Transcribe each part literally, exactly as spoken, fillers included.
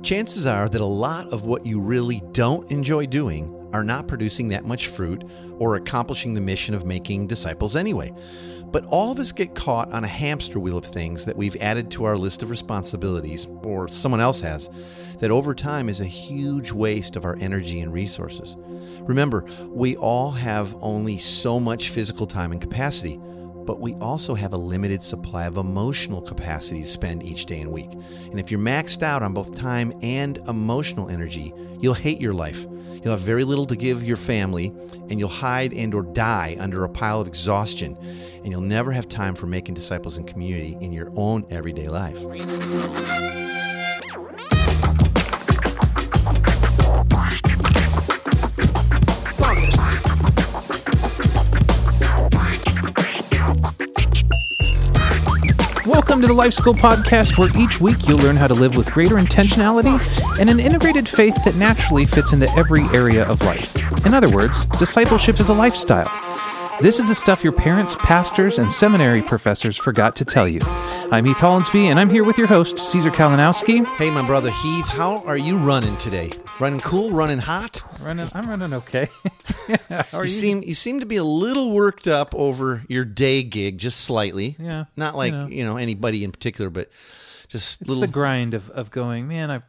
Chances are that a lot of what you really don't enjoy doing are not producing that much fruit or accomplishing the mission of making disciples anyway. But all of us get caught on a hamster wheel of things that we've added to our list of responsibilities, or someone else has, that over time is a huge waste of our energy and resources. Remember, we all have only so much physical time and capacity, but we also have a limited supply of emotional capacity to spend each day and week. And if you're maxed out on both time and emotional energy, you'll hate your life. You'll have very little to give your family, and you'll hide and or die under a pile of exhaustion, and you'll never have time for making disciples in community in your own everyday life. Welcome to the Life School Podcast, where each week you'll learn how to live with greater intentionality and an integrated faith that naturally fits into every area of life. In other words, discipleship is a lifestyle. This is the stuff your parents, pastors, and seminary professors forgot to tell you. I'm Heath Hollinsby, and I'm here with your host, Caesar Kalinowski. Hey, my brother Heath, how are you running today? Running cool? Running hot? Running, I'm running okay. Yeah, how are you, you? seem you seem to be a little worked up over your day gig, just slightly. Yeah, not like you know, you know anybody in particular, but just it's little the grind of, of going. Man, I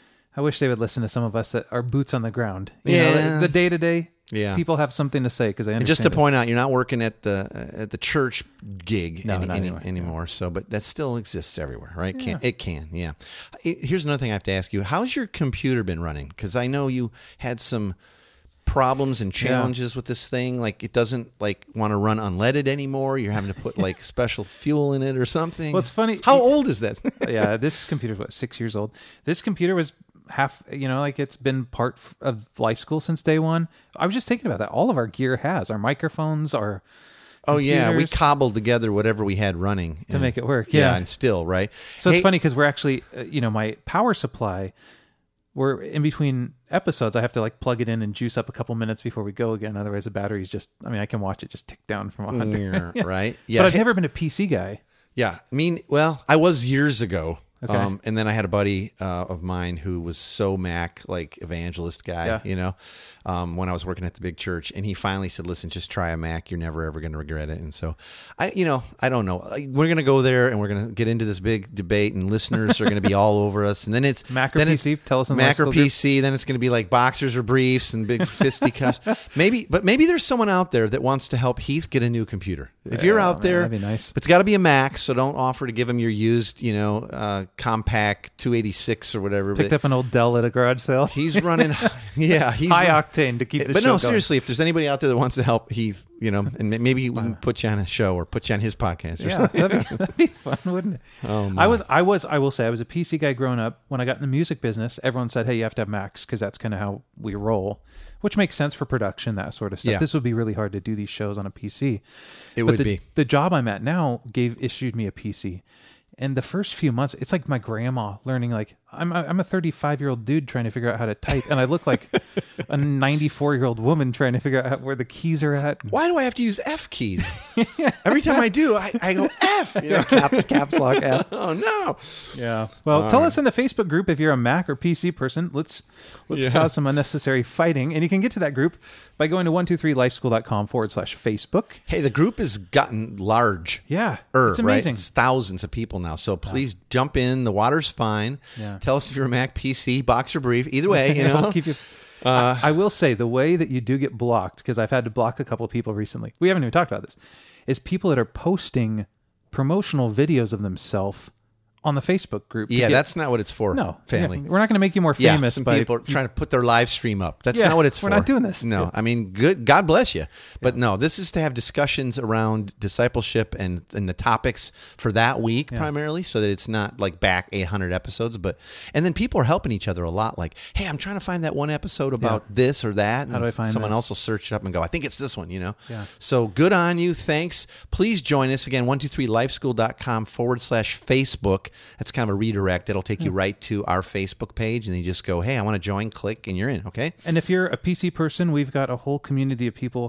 I wish they would listen to some of us that are boots on the ground. You yeah, know, the day to day. Yeah, people have something to say because they understand. And just to it. point out, you're not working at the uh, at the church gig no, any, not any, anyway. anymore. So, but that still exists everywhere, right? Yeah. Can, it can, yeah. Here's another thing I have to ask you: how's your computer been running? Because I know you had some problems and challenges yeah. with this thing. Like it doesn't like want to run unleaded anymore. You're having to put like special fuel in it or something. Well, it's funny. How old is that? Yeah, this computer's what, six years old. This computer was half, you know, like it's been part of Life School since day one. I was just thinking about that. All of our gear has our microphones, our oh yeah, we cobbled together whatever we had running to and, make it work. Yeah, yeah and still right. So hey, it's funny because we're actually, uh, you know, my power supply. We're in between episodes. I have to like plug it in and juice up a couple minutes before we go again. Otherwise, the battery's just. I mean, I can watch it just tick down from one hundred. Yeah, right. Yeah, but I've never been a P C guy. Yeah, I mean, well, I was years ago. Okay. Um, and then I had a buddy uh, of mine who was so Mac, like evangelist guy, yeah. you know, um, when I was working at the big church. And he finally said, listen, just try a Mac. You're never, ever going to regret it. And so, I, you know, I don't know. We're going to go there and we're going to get into this big debate and listeners are going to be all over us. And then it's Mac or then P C? Tell us in the Mac or group. P C. Then it's going to be like boxers or briefs and big fisticuffs. maybe, but maybe there's someone out there that wants to help Heath get a new computer. If you're oh, out man, there, that'd be nice. It's got to be a Mac. So don't offer to give him your used, you know, uh, compact two eighty-six or whatever. Picked but up an old Dell at a garage sale. He's running, yeah, he's high run, octane to keep the But show no, going. seriously, if there's anybody out there that wants to help Heath, you know, and maybe we can put you on a show or put you on his podcast. Or yeah, something. that'd be, that'd be fun, wouldn't it? Oh, my. I was, I was, I will say, I was a P C guy growing up. When I got in the music business, everyone said, "Hey, you have to have Macs because that's kind of how we roll," which makes sense for production, that sort of stuff. Yeah. This would be really hard to do these shows on a P C. It but would the, be. The job I'm at now gave issued me a P C. And the first few months, it's like my grandma learning, like, I'm I'm a thirty-five-year-old dude trying to figure out how to type, and I look like a ninety-four-year-old woman trying to figure out how, where the keys are at. Why do I have to use F keys? Every time I do, I, I go F. You know? Cap, caps lock F. Oh, no. Yeah. Well, All tell right. us in the Facebook group if you're a Mac or P C person. Let's let's Yeah. cause some unnecessary fighting. And you can get to that group by going to one two three lifeschool dot com forward slash Facebook. Hey, the group has gotten large. Yeah. Er, It's amazing. Right? It's thousands of people now. So please jump in. The water's fine. Yeah. Tell us if you're a Mac, P C, box or brief. Either way, you know. I'll keep you. Uh, I, I will say the way that you do get blocked, because I've had to block a couple of people recently. We haven't even talked about this. Is people that are posting promotional videos of themselves on the Facebook group. to Yeah, get- that's not what it's for, no family. Yeah, we're not going to make you more Yeah, famous some by people are trying to put their live stream up. That's Yeah, not what it's we're for. not doing this. No, Yeah. I mean, good. God bless you, but no, this is to have discussions around discipleship and and the topics for that week Yeah. primarily, so that it's not like back eight hundred episodes. But and then people are helping each other a lot. Like, hey, I'm trying to find that one episode about this or that, and How do I find someone this? else will search it up and go, I think it's this one. You know. Yeah. So good on you. Thanks. Please join us again. one two three lifeschool dot com forward slash Facebook. That's kind of a redirect. That'll take you right to our Facebook page, and then you just go, hey, I want to join, click, and you're in, okay? And if you're a P C person, we've got a whole community of people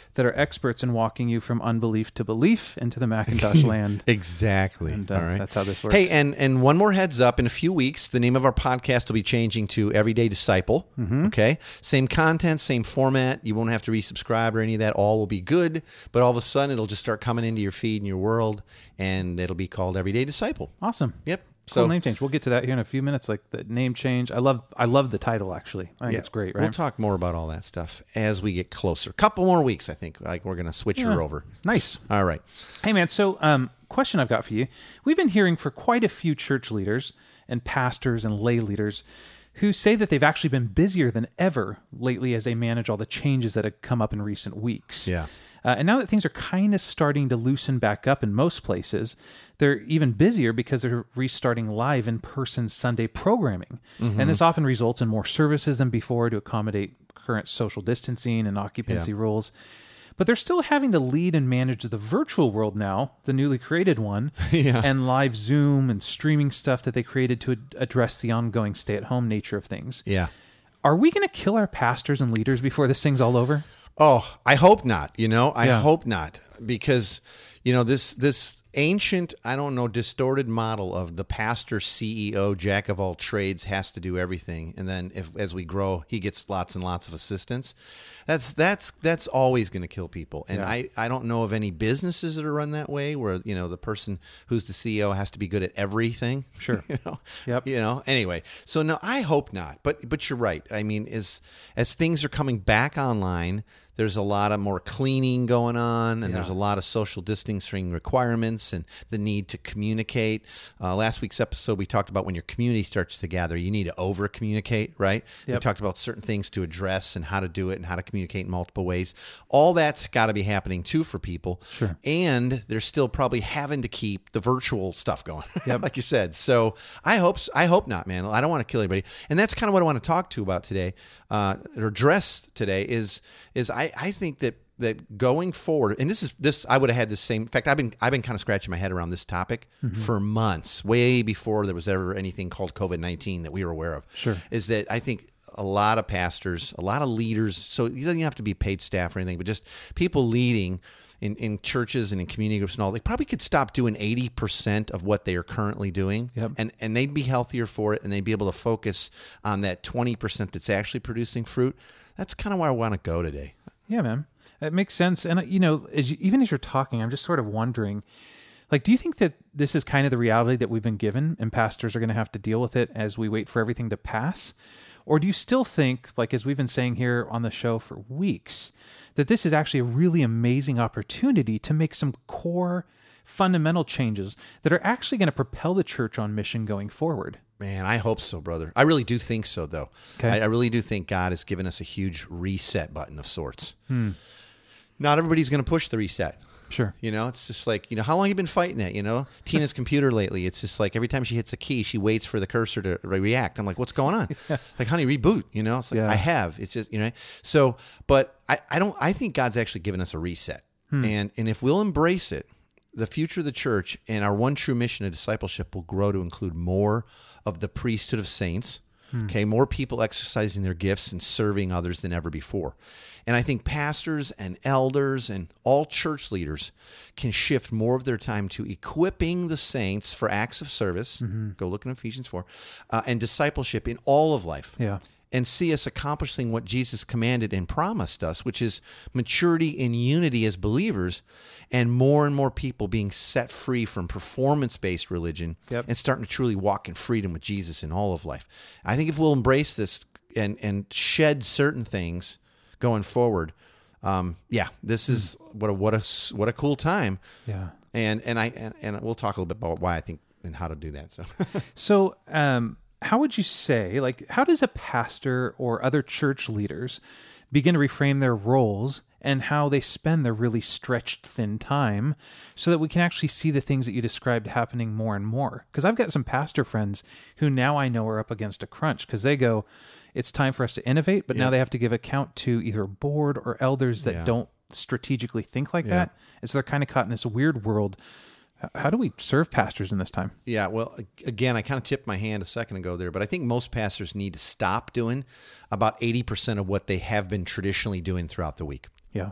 that are experts in walking you from unbelief to belief into the Macintosh land. Exactly. And uh, All right. That's how this works. Hey, and, and one more heads up. In a few weeks, the name of our podcast will be changing to Everyday Disciple. Mm-hmm. Okay? Same content, same format. You won't have to resubscribe or any of that. All will be good. But all of a sudden, it'll just start coming into your feed and your world, and it'll be called Everyday Disciple. Awesome. Yep. Cool So name change. We'll get to that here in a few minutes, like the name change. I love I love the title, actually. I think yeah, it's great, right? We'll talk more about all that stuff as we get closer. Couple more weeks, I think. Like we're going to switch Yeah. her over. Nice. All right. Hey, man, so um, question I've got for you. We've been hearing for quite a few church leaders and pastors and lay leaders who say that they've actually been busier than ever lately as they manage all the changes that have come up in recent weeks. Yeah. Uh, and now that things are kind of starting to loosen back up in most places, they're even busier because they're restarting live in-person Sunday programming. Mm-hmm. And this often results in more services than before to accommodate current social distancing and occupancy Yeah. rules. But they're still having to lead and manage the virtual world now, the newly created one, Yeah. and live Zoom and streaming stuff that they created to ad- address the ongoing stay-at-home nature of things. Yeah. Are we going to kill our pastors and leaders before this thing's all over? Oh, I hope not. You know, I Yeah. hope not, because you know this this ancient, I don't know, distorted model of the pastor, C E O, jack of all trades, has to do everything, and then if as we grow, he gets lots and lots of assistance. That's that's that's always going to kill people, and Yeah. I, I don't know of any businesses that are run that way, where you know the person who's the C E O has to be good at everything. Sure. you know. Yep. You know. Anyway, so no, I hope not. But but you're right. I mean, as as things are coming back online, there's a lot of more cleaning going on, and Yeah. there's a lot of social distancing requirements and the need to communicate. Uh, last week's episode, we talked about when your community starts to gather, you need to over communicate, right? We Yep. talked about certain things to address and how to do it and how to communicate in multiple ways. All that's got to be happening too for people. Sure. And they're still probably having to keep the virtual stuff going, Yep. like you said. So I hope I hope not, man. I don't want to kill anybody. And that's kind of what I want to talk to about today, uh, or address today is is I, I think that that going forward, and this is this I would have had the same. In fact, I've been I've been kind of scratching my head around this topic Mm-hmm. for months, way before there was ever anything called COVID nineteen that we were aware of. Sure. Is that I think a lot of pastors, a lot of leaders, so it doesn't have to be paid staff or anything, but just people leading in, in churches and in community groups and all, they probably could stop doing eighty percent of what they are currently doing. Yep. And and they'd be healthier for it, and they'd be able to focus on that twenty percent that's actually producing fruit. That's kind of where I want to go today. Yeah, man. That makes sense. And, uh, you know, as you, even as you're talking, I'm just sort of wondering, like, do you think that this is kind of the reality that we've been given and pastors are going to have to deal with it as we wait for everything to pass? Or do you still think, like, as we've been saying here on the show for weeks, that this is actually a really amazing opportunity to make some core fundamental changes that are actually going to propel the church on mission going forward? Man, I hope so, brother. I really do think so, though. Okay. I, I really do think God has given us a huge reset button of sorts. Hmm. Not everybody's going to push the reset. Sure. You know, it's just like, you know, how long have you been fighting that? You know, Tina's computer lately, it's just like every time she hits a key, she waits for the cursor to re- react. I'm like, what's going on? Like, honey, reboot. You know, it's like, Yeah. I have. It's just, you know, so, but I, I don't, I think God's actually given us a reset. Hmm. And, and if we'll embrace it, the future of the church and our one true mission of discipleship will grow to include more of the priesthood of saints. Okay, more people exercising their gifts and serving others than ever before. And I think pastors and elders and all church leaders can shift more of their time to equipping the saints for acts of service. Mm-hmm. Go look in Ephesians four, uh, and discipleship in all of life. Yeah. And see us accomplishing what Jesus commanded and promised us, which is maturity in unity as believers, and more and more people being set free from performance-based religion. Yep. And starting to truly walk in freedom with Jesus in all of life. I think if we'll embrace this and and shed certain things going forward, um, yeah, this is what a what a what a cool time. Yeah. And and I and, and we'll talk a little bit about why I think and how to do that. So, So, um, how would you say, like, how does a pastor or other church leaders begin to reframe their roles and how they spend their really stretched thin time so that we can actually see the things that you described happening more and more? Because I've got some pastor friends who now I know are up against a crunch because they go, it's time for us to innovate, but Yeah. now they have to give account to either a board or elders that Yeah. don't strategically think like Yeah. that. And so they're kind of caught in this weird world. H- How do we serve pastors in this time? yeah, well, a- again, I kind of tipped my hand a second ago there, but I think most pastors need to stop doing about eighty percent of what they have been traditionally doing throughout the week. Yeah.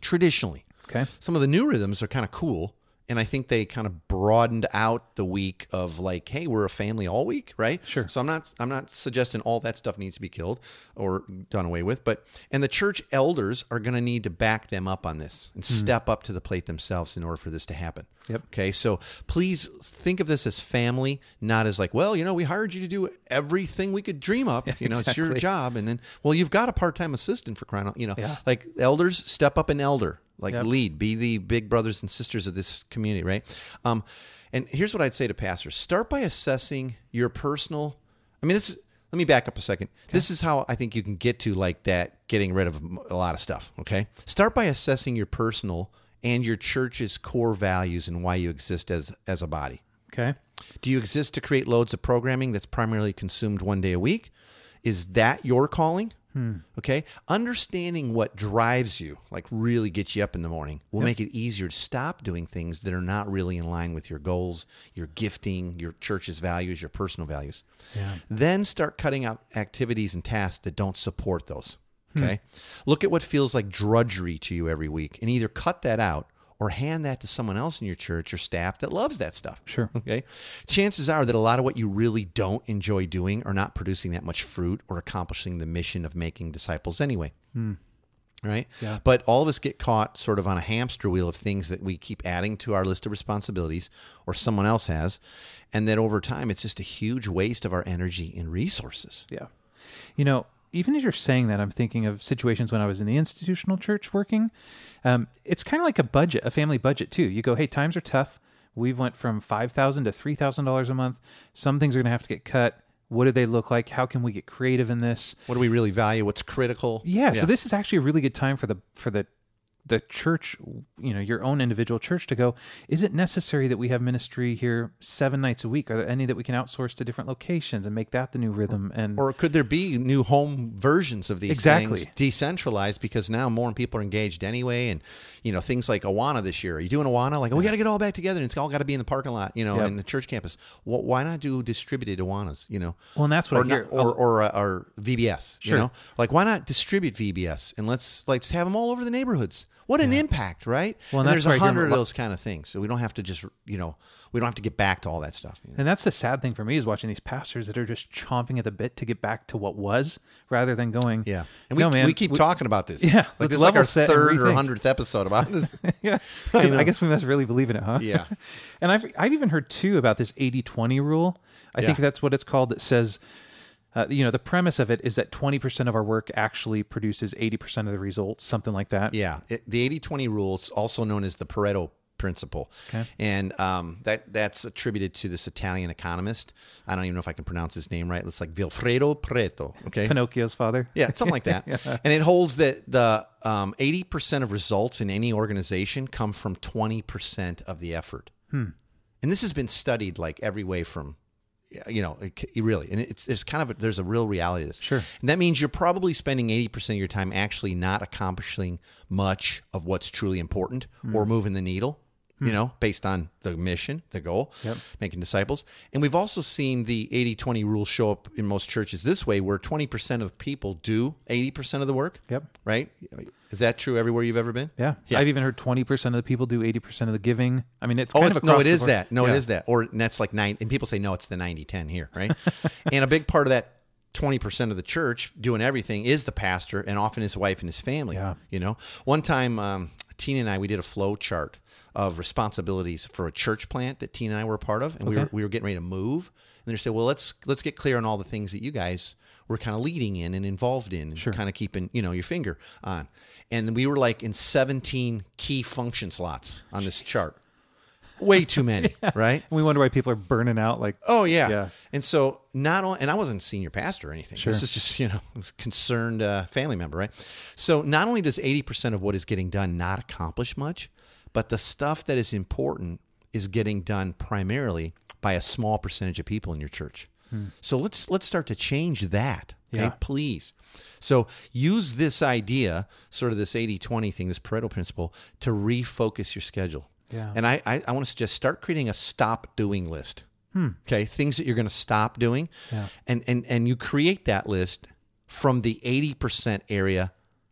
traditionally. Okay. Some of the new rhythms are kind of cool. And I think they kind of broadened out the week of like, hey, we're a family all week, right? Sure. So I'm not I'm not suggesting all that stuff needs to be killed or done away with, but and the church elders are going to need to back them up on this and mm. step up to the plate themselves in order for this to happen. Yep. Okay. So please think of this as family, not as like, well, you know, we hired you to do everything we could dream up. Yeah, you know, exactly. It's your job, and then well, you've got a part-time assistant for crying out. You know, yeah. like elders, step up an elder. Like yep. lead, be the big brothers and sisters of this community, right? Um, and here's what I'd say to pastors. Start by assessing your personal, I mean, this is, let me back up a second. Okay. This is how I think you can get to like that, getting rid of a lot of stuff, okay? Start by assessing your personal and your church's core values and why you exist as, as a body. Okay. Do you exist to create loads of programming that's primarily consumed one day a week? Is that your calling? Hmm. Okay. Understanding what drives you, like really gets you up in the morning, will yep. make it easier to stop doing things that are not really in line with your goals, your gifting, your church's values, your personal values. Yeah. Then start cutting out activities and tasks that don't support those. Okay. Hmm. Look at what feels like drudgery to you every week and either cut that out or hand that to someone else in your church or staff that loves that stuff. Sure. Okay. Chances are that a lot of what you really don't enjoy doing are not producing that much fruit or accomplishing the mission of making disciples anyway. Hmm. Right? Yeah. But all of us get caught sort of on a hamster wheel of things that we keep adding to our list of responsibilities or someone else has. And that over time, it's just a huge waste of our energy and resources. Yeah. You know, even as you're saying that, I'm thinking of situations when I was in the institutional church working. Um, it's kind of like a budget, a family budget too. You go, hey, times are tough. We've went from five thousand dollars to three thousand dollars a month. Some things are going to have to get cut. What do they look like? How can we get creative in this? What do we really value? What's critical? Yeah, yeah. So this is actually a really good time for the for the the church, you know, your own individual church to go, is it necessary that we have ministry here seven nights a week? Are there any that we can outsource to different locations and make that the new rhythm? And Or could there be new home versions of these exactly. things decentralized because now more people are engaged anyway? And, you know, things like Awana this year. Are you doing Awana? Like, oh, we got to get all back together and it's all got to be in the parking lot, you know, yep. in the church campus. Well, why not do distributed Awanas, you know? Well, and that's what or, I hear. Not, or, or, uh, or V B S, sure. you know? Like, why not distribute V B S and let's, let's have them all over the neighborhoods? What an yeah. impact, right? Well, and and there's a hundred of those kind of things. So we don't have to just, you know, we don't have to get back to all that stuff. You know? And that's the sad thing for me is watching these pastors that are just chomping at the bit to get back to what was rather than going, yeah. And we, no, man, we keep we, talk about this. Yeah. Like this is like our third or hundredth episode about this. yeah. I guess we must really believe in it, huh? Yeah. And I've, I've even heard too about this eighty twenty rule. I yeah. think that's what it's called. That says, Uh, you know, the premise of it is that twenty percent of our work actually produces eighty percent of the results, something like that. Yeah. It, the eighty twenty rule is also known as the Pareto principle. Okay. And um, that that's attributed to this Italian economist. I don't even know if I can pronounce his name right. It's like Vilfredo Pareto. Okay. Pinocchio's father. Yeah, something like that. yeah. And it holds that the um, eighty percent of results in any organization come from twenty percent of the effort. Hmm. And this has been studied like every way from, you know, it, it really, and it's, it's kind of, a, there's a real reality to this. Sure. And that means you're probably spending eighty percent of your time actually not accomplishing much of what's truly important mm. or moving the needle, mm. you know, based on the mission, the goal, yep. making disciples. And we've also seen the eighty twenty rule show up in most churches this way, where twenty percent of people do eighty percent of the work. Yep. Right? Is that true everywhere you've ever been? Yeah. yeah. I've even heard twenty percent of the people do eighty percent of the giving. I mean, it's oh, kind it's, of across No, it the is board. that. No, yeah. it is that. Or and that's like nine. And people say, no, it's the ninety ten here, right? And a big part of that twenty percent of the church doing everything is the pastor and often his wife and his family. Yeah. You know, one time, um, Tina and I, we did a flow chart of responsibilities for a church plant that Tina and I were a part of. And okay. we were we were getting ready to move. And they said, well, let's let's get clear on all the things that you guys were kind of leading in and involved in and sure. kind of keeping, you know, your finger on. And we were like in seventeen key function slots on this Jeez. chart. Way too many, yeah. right? We wonder why people are burning out. Like, oh yeah. yeah. And so not only, and I wasn't senior pastor or anything. Sure. This is just, you know, a concerned uh, family member, right? So not only does eighty percent of what is getting done not accomplish much, but the stuff that is important is getting done primarily by a small percentage of people in your church. Hmm. So let's let's start to change that. Okay, yeah. please. So use this idea, sort of this eighty twenty thing, this Pareto principle, to refocus your schedule. Yeah. And I, I, I want to suggest start creating a stop doing list. Hmm. Okay, things that you're going to stop doing. Yeah. And, and, and you create that list from the eighty percent area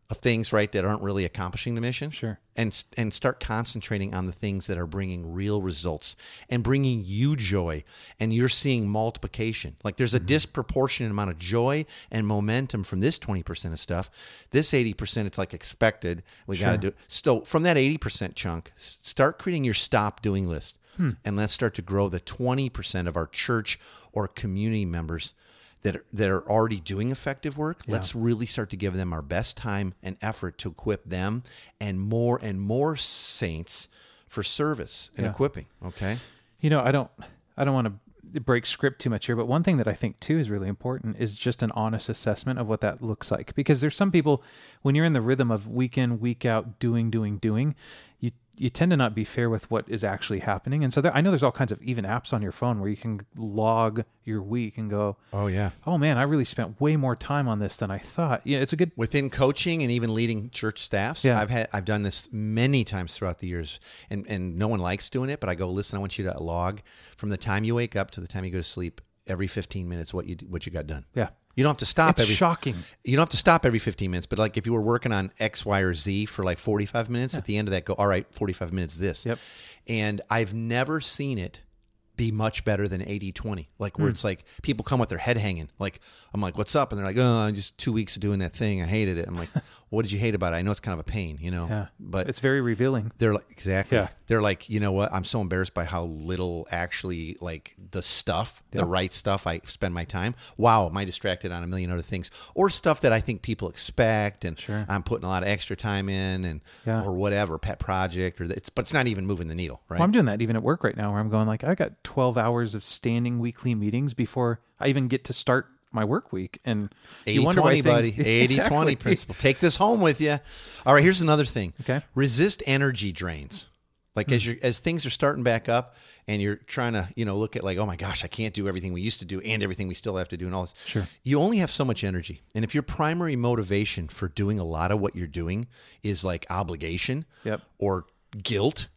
of things, right, that aren't really accomplishing the mission. Sure. And and start concentrating on the things that are bringing real results and bringing you joy, and you're seeing multiplication. Like there's a mm-hmm. disproportionate amount of joy and momentum from this twenty percent of stuff. This eighty percent, it's like expected. We sure. got to do it. So from that eighty percent chunk, start creating your stop doing list. Hmm. And let's start to grow the twenty percent of our church or community members that are, that are already doing effective work. Yeah. Let's really start to give them our best time and effort to equip them and more and more saints for service and yeah. equipping. Okay. You know, I don't, I don't want to break script too much here, but one thing that I think too is really important is just an honest assessment of what that looks like. Because there's some people, when you're in the rhythm of week in, week out, doing, doing, doing, you you tend to not be fair with what is actually happening. And so there, I know there's all kinds of even apps on your phone where you can log your week and go, oh yeah, oh man, I really spent way more time on this than I thought. Yeah, it's a good within coaching and even leading church staffs. Yeah. I've had I've done this many times throughout the years, and and no one likes doing it, but I go, listen, I want you to log from the time you wake up to the time you go to sleep every fifteen minutes what you what you got done. Yeah. You don't have to stop it's every shocking. You don't have to stop every fifteen minutes, but like if you were working on X, Y, or Z for like forty-five minutes, yeah. at the end of that, go, all right, forty-five minutes this. Yep. And I've never seen it be much better than eighty twenty, like where mm. it's like people come with their head hanging. Like, I'm like, what's up? And they're like, oh, just two weeks of doing that thing. I hated it. I'm like, what did you hate about it? I know it's kind of a pain, you know, yeah. but it's very revealing. They're like, exactly. Yeah. They're like, you know what? I'm so embarrassed by how little actually like the stuff, yeah. the right stuff I spend my time. Wow. Am I distracted on a million other things or stuff that I think people expect. And sure. I'm putting a lot of extra time in and, yeah. or whatever, pet project or it's, but it's not even moving the needle. Right. Well, I'm doing that even at work right now where I'm going like, I got twelve hours of standing weekly meetings before I even get to start my work week. And eighty twenty, buddy. eighty twenty exactly. principle. Take this home with you. All right, here's another thing. Okay. Resist energy drains. Like mm. as you as things are starting back up and you're trying to, you know, look at like, oh my gosh, I can't do everything we used to do and everything we still have to do and all this. Sure. You only have so much energy. And if your primary motivation for doing a lot of what you're doing is like obligation yep. or guilt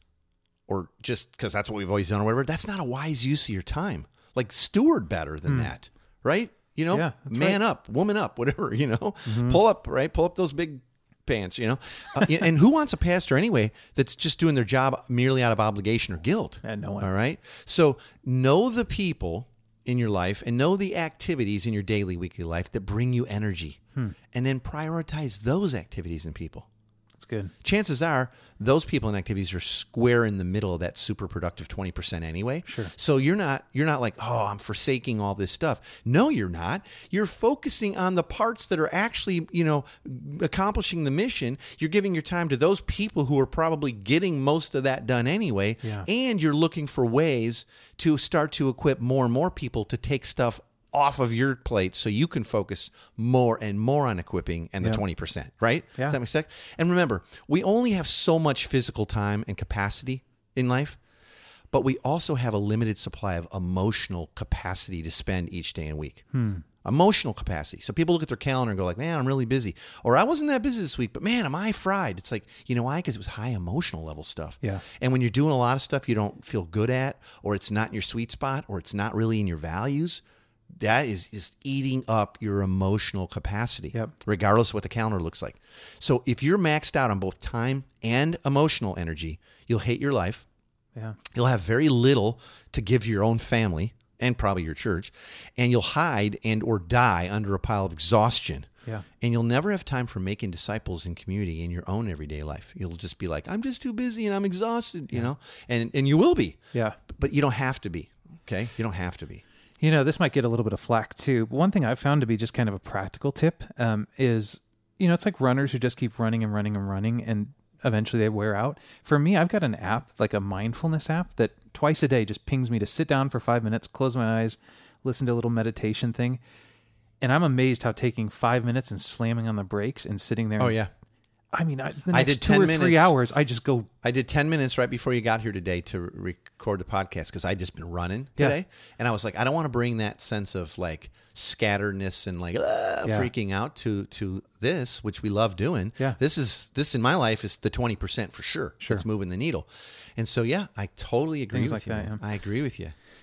or just because that's what we've always done or whatever, that's not a wise use of your time. Like steward better than mm. that, right? You know, yeah, man right. up, woman up, whatever, you know, mm-hmm. pull up, right? Pull up those big pants, you know. Uh, and who wants a pastor anyway that's just doing their job merely out of obligation or guilt? And no one. All right. So know the people in your life and know the activities in your daily, weekly life that bring you energy. Hmm. And then prioritize those activities and people. That's good. Chances are those people and activities are square in the middle of that super productive twenty percent anyway. Sure. So you're not you're not like, oh, I'm forsaking all this stuff. No, you're not. You're focusing on the parts that are actually, you know, accomplishing the mission. You're giving your time to those people who are probably getting most of that done anyway. Yeah. And you're looking for ways to start to equip more and more people to take stuff off of your plate so you can focus more and more on equipping and the yep. twenty percent, right? Yeah. Does that make sense? And remember, we only have so much physical time and capacity in life, but we also have a limited supply of emotional capacity to spend each day and week. Hmm. Emotional capacity. So people look at their calendar and go like, man, I'm really busy. Or I wasn't that busy this week, but man, am I fried? It's like, you know why? Because it was high emotional level stuff. Yeah. And when you're doing a lot of stuff you don't feel good at, or it's not in your sweet spot, or it's not really in your values, that is, is eating up your emotional capacity, yep. regardless of what the calendar looks like. So if you're maxed out on both time and emotional energy, you'll hate your life. Yeah. You'll have very little to give to your own family and probably your church, and you'll hide and or die under a pile of exhaustion. Yeah. And you'll never have time for making disciples in community in your own everyday life. You'll just be like, I'm just too busy and I'm exhausted, you yeah. know, and, and you will be. Yeah. But you don't have to be. Okay. You don't have to be. You know, this might get a little bit of flack too. But one thing I've found to be just kind of a practical tip um, is, you know, it's like runners who just keep running and running and running and eventually they wear out. For me, I've got an app, like a mindfulness app that twice a day just pings me to sit down for five minutes, close my eyes, listen to a little meditation thing. And I'm amazed how taking five minutes and slamming on the brakes and sitting there. Oh, yeah. I mean, I, the next I did two ten or minutes. three hours, I just go. I did ten minutes right before you got here today to re- record the podcast because I'd just been running today. Yeah. And I was like, I don't want to bring that sense of like scatteredness and like uh, yeah. freaking out to to this, which we love doing. Yeah. This is this in my life is the twenty percent for sure. Sure. It's moving the needle. And so, yeah, I totally agree Things with like you. that, man. yeah. I agree with you.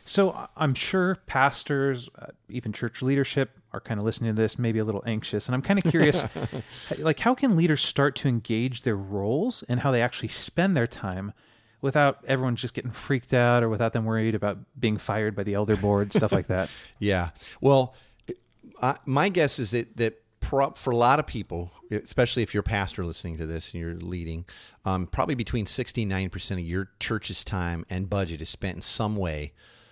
So I'm sure pastors, uh, even church leadership, are kind of listening to this, maybe a little anxious. And I'm kind of curious, like, how can leaders start to engage their roles and how they actually spend their time without everyone just getting freaked out or without them worried about being fired by the elder board, stuff like that? Yeah. Well, I, my guess is that, that for a lot of people, especially if you're a pastor listening to this and you're leading, um, probably between sixty and ninety percent of your church's time and budget is spent in some way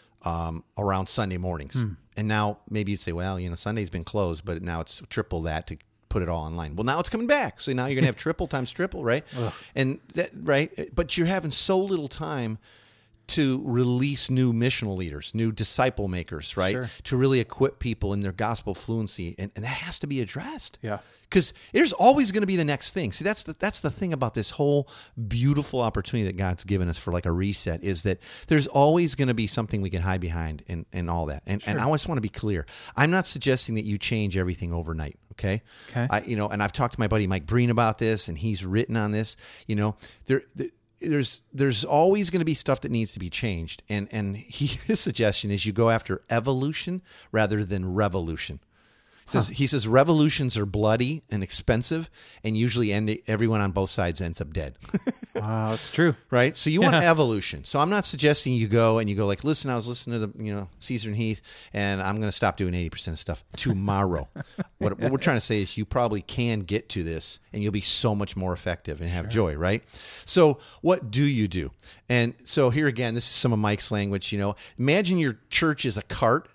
um, around Sunday mornings. Hmm. And now maybe you'd say, well, you know, Sunday's been closed, but now it's triple that to put it all online. Well, now it's coming back. So now you're going to have triple times triple, right? Ugh. And that, right. But you're having so little time to release new missional leaders, new disciple makers, right? Sure. To really equip people in their gospel fluency. And, and that has to be addressed. Yeah. Because there's always going to be the next thing. See, that's the, that's the thing about this whole beautiful opportunity that God's given us for like a reset, is that there's always going to be something we can hide behind and, and all that. And, sure. and I always want to be clear. I'm not suggesting that you change everything overnight. Okay. Okay. I, you know, and I've talked to my buddy Mike Breen about this, and he's written on this. You know, there, there there's there's always going to be stuff that needs to be changed, and and he, his suggestion is you go after evolution rather than revolution. He says, huh. he says revolutions are bloody and expensive, and usually end, everyone on both sides ends up dead. Wow, that's true. Right? So you want evolution. So I'm not suggesting you go and you go like, listen, I was listening to the, you know, Caesar and Heath, and I'm going to stop doing eighty percent of stuff tomorrow. what, what we're trying to say is you probably can get to this, and you'll be so much more effective and have sure. joy, right? So what do you do? And so here again, this is some of Mike's language. You know, imagine your church is a cart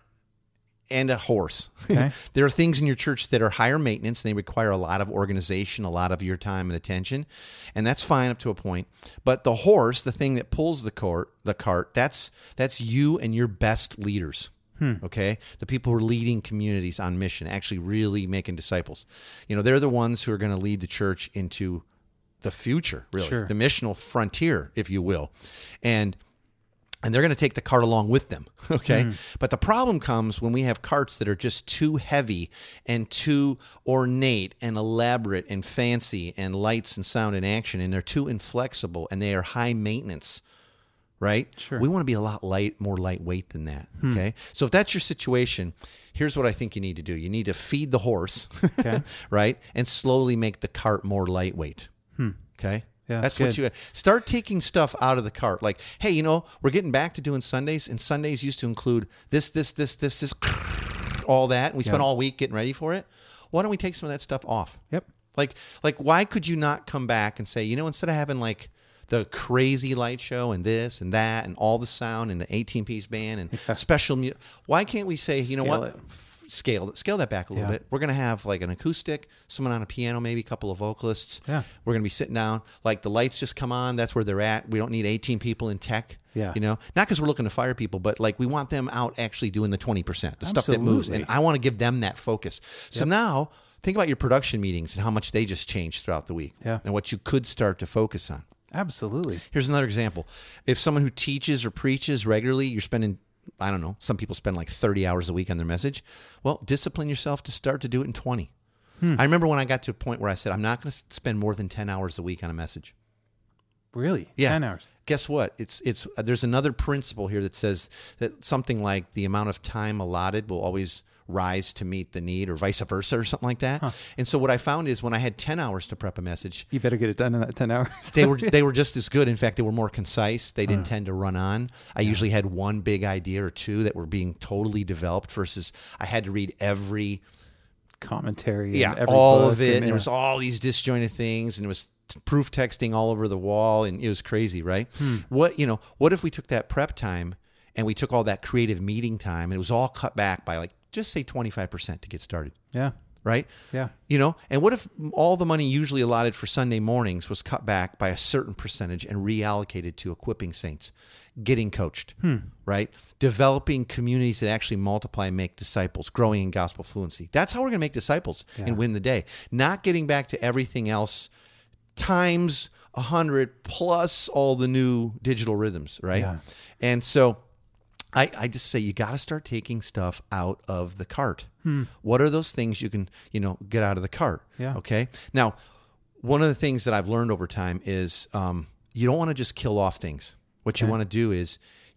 and a horse. Okay. There are things in your church that are higher maintenance, and they require a lot of organization, a lot of your time and attention, and that's fine up to a point. But the horse, the thing that pulls the cart, the cart, that's that's you and your best leaders. Hmm. Okay, the people who are leading communities on mission, actually really making disciples. You know, they're the ones who are going to lead the church into the future, really, sure. the missional frontier, if you will, and. And they're going to take the cart along with them, okay? Mm. But the problem comes when we have carts that are just too heavy and too ornate and elaborate and fancy and lights and sound and action, and they're too inflexible and they are high maintenance, right? Sure. We want to be a lot light, more lightweight than that, okay? Mm. So if that's your situation, here's what I think you need to do. You need to feed the horse, okay. right? And slowly make the cart more lightweight, hmm. okay? Yeah, that's, that's what you start taking stuff out of the cart. Like, hey, you know, we're getting back to doing Sundays, and Sundays used to include this, this, this, this, this, all that. And we spent yep. all week getting ready for it. Why don't we take some of that stuff off? Yep. Like, like, why could you not come back and say, you know, instead of having like the crazy light show and this and that and all the sound and the eighteen-piece band and yeah. special music, why can't we say, you know Scale what? It. Scale scale that back a little yeah. bit. We're going to have like an acoustic, someone on a piano, maybe a couple of vocalists. Yeah. We're going to be sitting down. Like the lights just come on. That's where they're at. We don't need eighteen people in tech. Yeah. You know, not because we're looking to fire people, but like we want them out actually doing the twenty percent, the Absolutely. Stuff that moves. And I want to give them that focus. So yep. now think about your production meetings and how much they just changed throughout the week yeah. and what you could start to focus on. Absolutely. Here's another example. If someone who teaches or preaches regularly, you're spending I don't know, some people spend like thirty hours a week on their message. Well, discipline yourself to start to do it in twenty. Hmm. I remember when I got to a point where I said, I'm not going to spend more than ten hours a week on a message. Really? Yeah. ten hours. Guess what? It's it's uh, there's another principle here that says that something like the amount of time allotted will always rise to meet the need, or vice versa, or something like that. Huh. And so what I found is when I had ten hours to prep a message, you better get it done in that ten hours. they were they were just as good. In fact, they were more concise. They didn't uh, tend to run on. I yeah. usually had one big idea or two that were being totally developed versus I had to read every commentary. Yeah, and every all book of it. And, and there was all these disjointed things, and it was proof texting all over the wall, and it was crazy, right? Hmm. What you know? What if we took that prep time and we took all that creative meeting time, and it was all cut back by like just say twenty-five percent to get started? Yeah. Right? Yeah. You know, and what if all the money usually allotted for Sunday mornings was cut back by a certain percentage and reallocated to equipping saints, getting coached, hmm. right? Developing communities that actually multiply and make disciples, growing in gospel fluency. That's how we're going to make disciples yeah. and win the day. Not getting back to everything else times a hundred plus all the new digital rhythms, right? Yeah. And so I, I just say you got to start taking stuff out of the cart. Hmm. What are those things you can, you know, get out of the cart? Yeah. Okay. Now, one of the things that I've learned over time is um, you don't want to just kill off things. What okay. you want to do is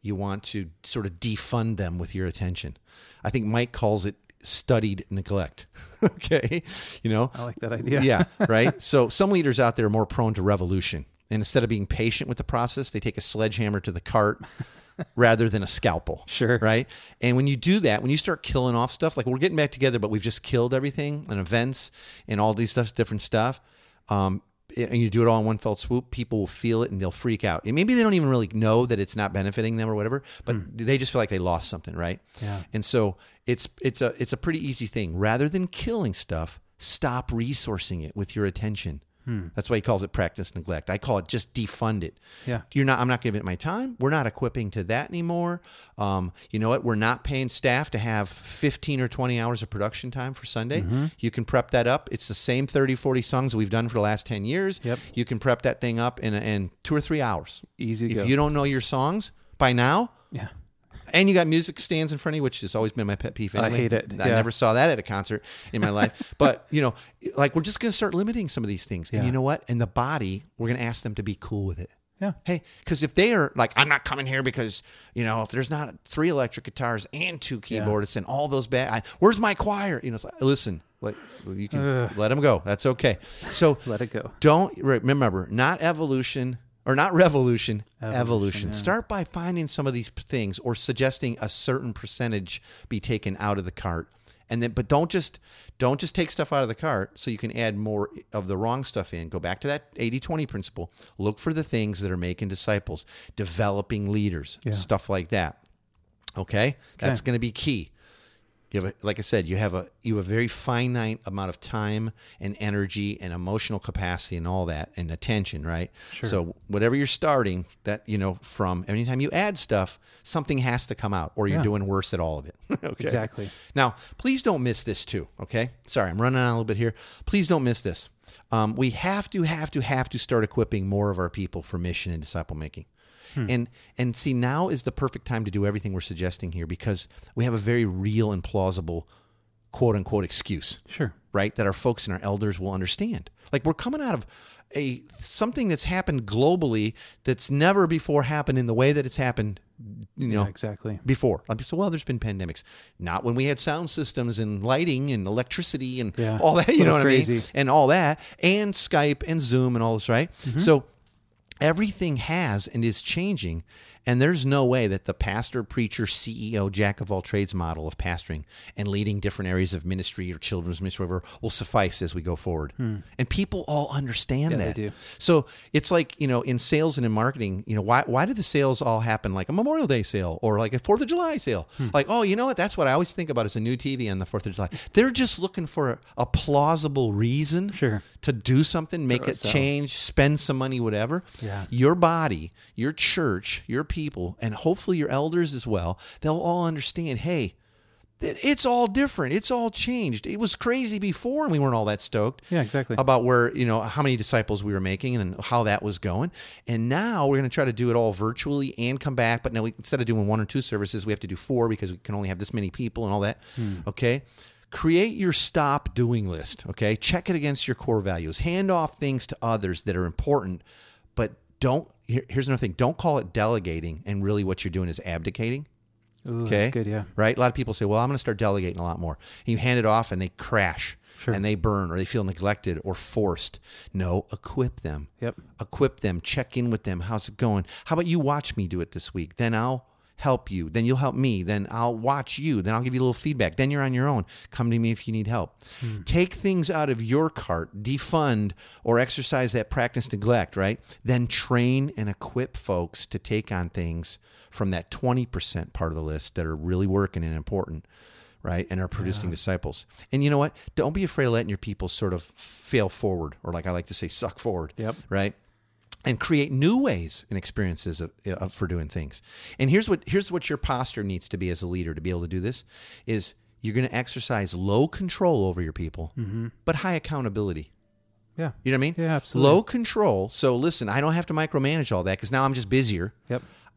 you want to sort of defund them with your attention. I think Mike calls it studied neglect. Okay. You know, I like that idea. Yeah. Right. So some leaders out there are more prone to revolution. And instead of being patient with the process, they take a sledgehammer to the cart rather than a scalpel. Sure. Right. And when you do that, when you start killing off stuff, like we're getting back together, but we've just killed everything and events and all these stuff, different stuff. Um, and you do it all in one fell swoop, people will feel it and they'll freak out. And maybe they don't even really know that it's not benefiting them or whatever, but mm. they just feel like they lost something, right? Yeah. And so it's it's a it's a pretty easy thing. Rather than killing stuff, stop resourcing it with your attention. Hmm. That's why he calls it practice neglect. I call it just defund it. Yeah. You're not. I'm not giving it my time. We're not equipping to that anymore. Um, you know what? We're not paying staff to have fifteen or twenty hours of production time for Sunday. Mm-hmm. You can prep that up. It's the same thirty, forty songs that we've done for the last ten years. Yep. You can prep that thing up in, in two or three hours. Easy to If go. you don't know your songs by now, yeah. and you got music stands in front of you, which has always been my pet peeve. Anyway. I hate it. I yeah. never saw that at a concert in my life. But, you know, like we're just going to start limiting some of these things. Yeah. And you know what? And the body, we're going to ask them to be cool with it. Yeah. Hey, because if they are like, I'm not coming here because, you know, if there's not three electric guitars and two keyboardists yeah. and all those bad, I, where's my choir? You know, it's like, listen, like, you can Ugh. let them go. That's okay. So let it go. Don't remember, not evolution. Or not revolution, evolution. evolution. Yeah. Start by finding some of these things or suggesting a certain percentage be taken out of the cart. And then, but don't just don't just take stuff out of the cart so you can add more of the wrong stuff in. Go back to that eighty twenty principle. Look for the things that are making disciples, developing leaders, yeah. stuff like that. Okay? okay. That's going to be key. You have a, like I said, you have a you have a very finite amount of time and energy and emotional capacity and all that and attention, right? Sure. So whatever you're starting, that you know, from anytime you add stuff, something has to come out, or you're yeah. doing worse at all of it. Okay. Exactly. Now, please don't miss this too. Okay. Sorry, I'm running on a little bit here. Please don't miss this. Um, we have to, have to, have to start equipping more of our people for mission and disciple making. Hmm. And and see, now is the perfect time to do everything we're suggesting here because we have a very real and plausible quote unquote excuse. Sure. Right? That our folks and our elders will understand. Like we're coming out of a something that's happened globally that's never before happened in the way that it's happened, you know, yeah, exactly. before. So, well, there's been pandemics. Not when we had sound systems and lighting and electricity and yeah. all that, you know what crazy. I mean? And all that, and Skype and Zoom and all this, right? Mm-hmm. So everything has and is changing, and there's no way that the pastor, preacher, C E O, jack of all trades model of pastoring and leading different areas of ministry or children's ministry whatever will suffice as we go forward. Hmm. And people all understand yeah, that. They do. So it's like, you know, in sales and in marketing, you know, why why do the sales all happen like a Memorial Day sale or like a Fourth of July sale? Hmm. Like, oh, you know what? That's what I always think about is a new T V on the Fourth of July. They're just looking for a, a plausible reason sure. to do something, make Throw a change, spend some money, whatever. Yeah. Your body, your church, your people, and hopefully your elders as well, they'll all understand, hey, it's all different. It's all changed. It was crazy before and we weren't all that stoked. Yeah, exactly. About where, you know, how many disciples we were making and how that was going. And now we're going to try to do it all virtually and come back. But now we, instead of doing one or two services, we have to do four because we can only have this many people and all that. Hmm. Okay. Create your stop doing list. Okay. Check it against your core values. Hand off things to others that are important, but don't, here, here's another thing. Don't call it delegating. And really what you're doing is abdicating. Ooh, okay. That's good, yeah. Right? A lot of people say, well, I'm going to start delegating a lot more. And you hand it off and they crash sure. and they burn or they feel neglected or forced. No, equip them. Yep. Equip them. Check in with them. How's it going? How about you watch me do it this week? Then I'll help you. Then you'll help me. Then I'll watch you. Then I'll give you a little feedback. Then you're on your own. Come to me if you need help. Hmm. Take things out of your cart, defund or exercise that practice neglect, right? Then train and equip folks to take on things from that twenty percent part of the list that are really working and important, right? And are producing yeah. disciples. And you know what? Don't be afraid of letting your people sort of fail forward, or like I like to say, suck forward, yep. right? And create new ways and experiences of, of, for doing things. And here's what here's what your posture needs to be as a leader to be able to do this, is you're going to exercise low control over your people, mm-hmm. but high accountability. Yeah. You know what I mean? Yeah, absolutely. Low control. So listen, I don't have to micromanage all that because now I'm just busier. Yep.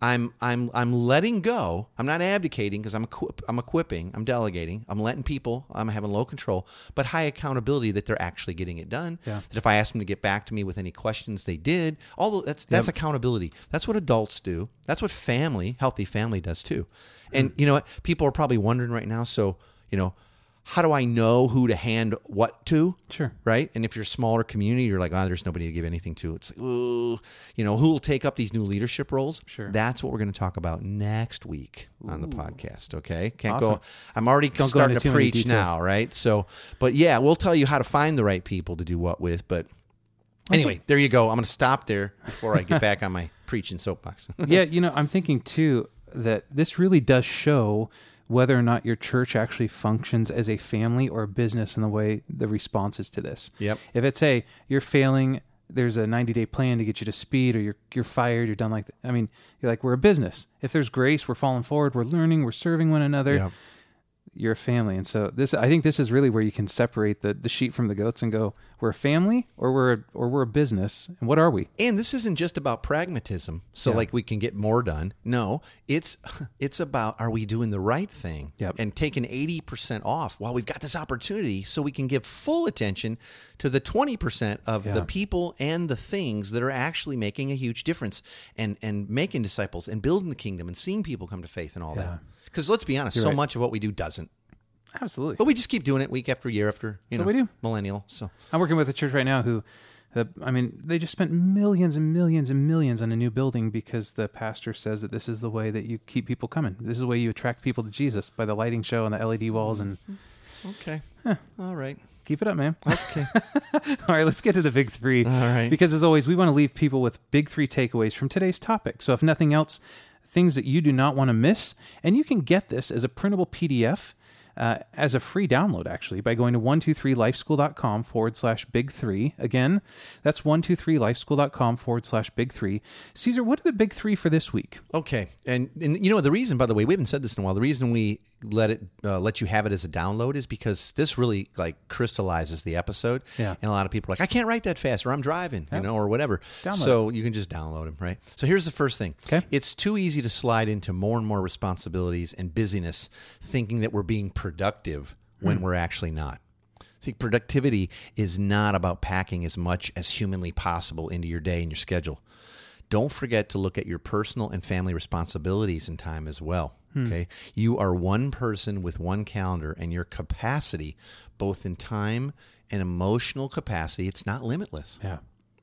I'm I'm I'm letting go. I'm not abdicating because I'm equip, I'm equipping. I'm delegating. I'm letting people. I'm having low control, but high accountability that they're actually getting it done. Yeah. That if I ask them to get back to me with any questions, they did. All the, that's that's Yep. accountability. That's what adults do. That's what family, healthy family, does too. And you know what? People are probably wondering right now. So you know. How do I know who to hand what to? Sure. Right? And if you're a smaller community, you're like, oh, there's nobody to give anything to. It's like, ooh, you know, who will take up these new leadership roles? Sure. That's what we're going to talk about next week on the podcast, okay? Can't Awesome. go, I'm already Don't go starting into to too many preach details. now, right? So, but yeah, we'll tell you how to find the right people to do what with. But anyway, there you go. I'm going to stop there before I get back on my preaching soapbox. Yeah, you know, I'm thinking too that this really does show whether or not your church actually functions as a family or a business in the way the response is to this. Yep. If it's, hey, you're failing, there's a ninety-day plan to get you to speed, or you're you're fired, you're done like that. I mean, you're like, we're a business. If there's grace, we're falling forward, we're learning, we're serving one another. Yep. You're a family. And so this, I think this is really where you can separate the, the sheep from the goats and go, we're a family or we're a, or we're a business. And what are we? And this isn't just about pragmatism, so Yeah. like we can get more done. No, it's it's about, are we doing the right thing? Yep. And taking eighty percent off while we've got this opportunity so we can give full attention to the twenty percent of Yeah. the people and the things that are actually making a huge difference and, and making disciples and building the kingdom and seeing people come to faith and all Yeah. that. Because let's be honest, You're so right. much of what we do doesn't. Absolutely. But we just keep doing it week after year after, you So know, we do. millennial. So I'm working with a church right now who, uh, I mean, they just spent millions and millions and millions on a new building because the pastor says that this is the way that you keep people coming. This is the way you attract people to Jesus, by the lighting show and the L E D walls. And okay. All right. keep it up, man. Okay. All right, let's get to the big three. All right. Because as always, we want to leave people with big three takeaways from today's topic. So if nothing else, things that you do not want to miss, and you can get this as a printable P D F uh, as a free download, actually, by going to one two three lifeschool.com forward slash big three. Again, that's one two three lifeschool.com forward slash big three. Caesar, what are the big three for this week? Okay, and and you know the reason, by the way, we haven't said this in a while. The reason we let it uh, let you have it as a download is because this really like crystallizes the episode. Yeah. And a lot of people are like, I can't write that fast, or I'm driving, Yep. you know, or whatever. Download. So you can just download them, right? So here's the first thing. Okay. It's too easy to slide into more and more responsibilities and busyness, thinking that we're being productive when we're actually not. See, productivity is not about packing as much as humanly possible into your day and your schedule. Don't forget to look at your personal and family responsibilities in time as well. Okay, you are one person with one calendar, and your capacity, both in time and emotional capacity, it's not limitless. Yeah.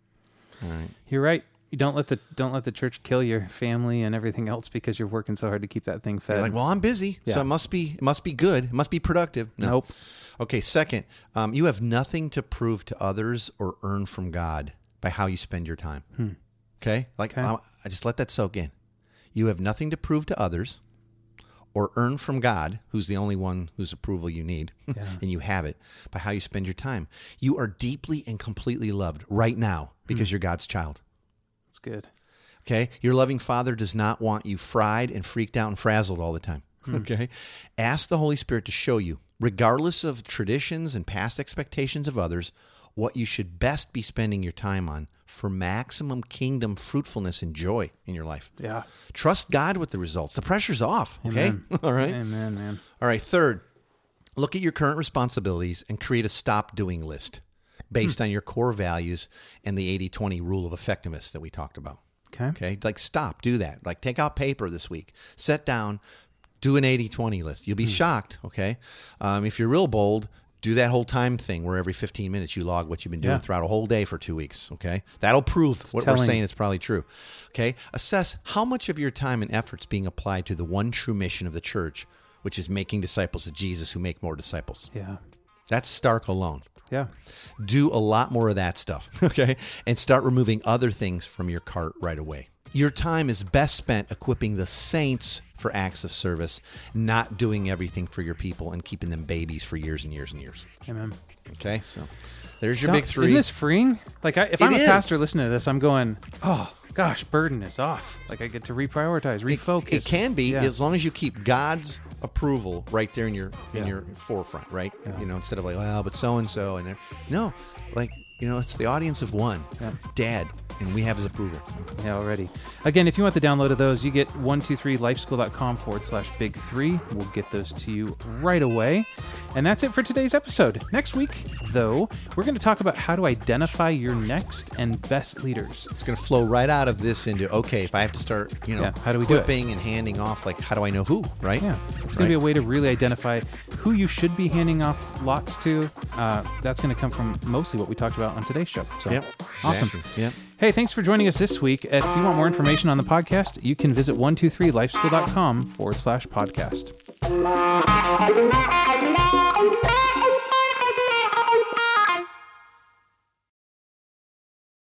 All right. You're right. You don't let the don't let the church kill your family and everything else because you're working so hard to keep that thing fed. You're like, well, I'm busy, Yeah. so it must be it must be good. It must be productive. No. Nope. Okay. Second, um, you have nothing to prove to others or earn from God by how you spend your time. Okay, like Okay. I, I just let that soak in. You have nothing to prove to others or earn from God, who's the only one whose approval you need, Yeah. and you have it by how you spend your time. You are deeply and completely loved right now because you're God's child. It's good. Okay? Your loving Father does not want you fried and freaked out and frazzled all the time. Okay? Ask the Holy Spirit to show you, regardless of traditions and past expectations of others, what you should best be spending your time on for maximum kingdom fruitfulness and joy in your life. Yeah. Trust God with the results. The pressure's off. Okay? Amen. All right? Amen, man. All right. Third, look at your current responsibilities and create a stop doing list based on your core values and the eighty twenty rule of effectiveness that we talked about. Okay. Okay. Like stop, do that. Like take out paper this week, sit down, do an eighty twenty list. You'll be shocked. Okay. Um, if you're real bold, do that whole time thing where every fifteen minutes you log what you've been doing Yeah. throughout a whole day for two weeks. Okay. That'll prove what we're telling. saying is probably true. Okay. Assess how much of your time and efforts being applied to the one true mission of the church, which is making disciples of Jesus who make more disciples. Yeah. That's stark alone. Yeah. Do a lot more of that stuff, okay? And start removing other things from your cart right away. Your time is best spent equipping the saints for acts of service, not doing everything for your people and keeping them babies for years and years and years. Amen. Okay, so there's your So- big three. Isn't this freeing? Like, I, if It I'm a is. pastor listening to this, I'm going, oh, gosh, burden is off. Like, I get to reprioritize, refocus. It can be Yeah. as long as you keep God's approval right there in your in Yeah. your forefront, right? Yeah. You know, instead of like, well, but so and so, and no, like, you know, it's the audience of one, Yeah. Dad, and we have his approval. So. Yeah, already. Again, if you want the download of those, you get one two three lifeschool.com forward slash big three. We'll get those to you right away. And that's it for today's episode. Next week, though, we're going to talk about how to identify your next and best leaders. It's going to flow right out of this into, okay, if I have to start, you know, Yeah, how do we do it? equipping and handing off, like, how do I know who, right? Yeah, it's going Right. to be a way to really identify who you should be handing off lots to. Uh, that's going to come from mostly what we talked about on today's show. So, Yep. awesome. Exactly. Yep. Hey, thanks for joining us this week. If you want more information on the podcast, you can visit one two three lifeschool.com forward slash podcast.